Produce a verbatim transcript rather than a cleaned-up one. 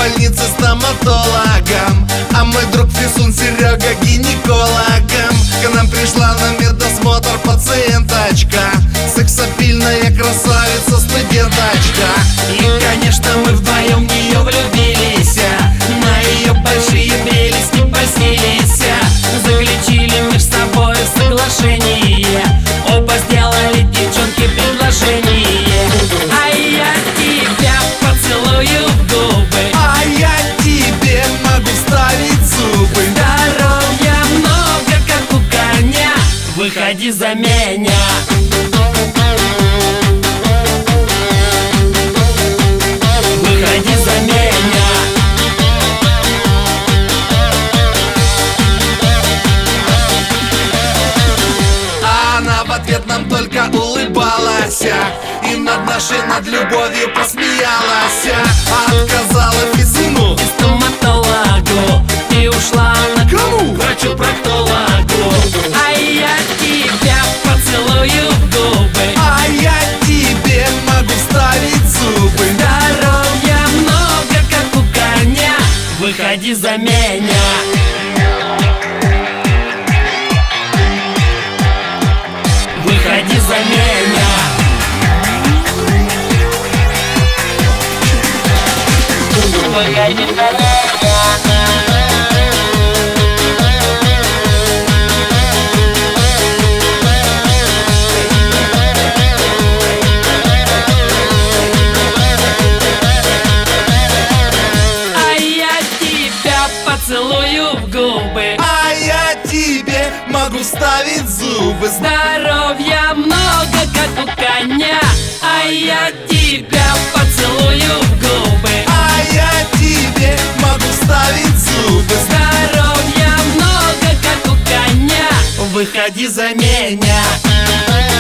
больнице стоматологом, а мой друг Фисун Серега гинекологом. К нам пришла на медосмотр пациенточка, сексапильная красавица студенточка. И, конечно, мы вдвоем в нее влюбились, на ее большие прелести постились. Заключили мы с собой соглашение, оба сделали девчонке предложение. А я тебя поцелую в губы, а я тебе могу вставить зубы. Здоровья много, как у коня, выходи за меня. Выходи за меня. А она в ответ нам только улыбалась и над нашей, над любовью посмеялась. Отказала Фисуну и стоматологу и ушла на кому? Врачу-проктологу. А я тебя поцелую в губы, а я тебе могу вставить зубы. Здоровья много, как у коня, выходи за меня. Выходи за меня. Выходи за меня. Поцелую в губы, а я тебе могу вставить зубы. Здоровья много, как у коня, а я тебя поцелую в губы, а я тебе могу вставить зубы. Здоровья много, как у коня, выходи за меня.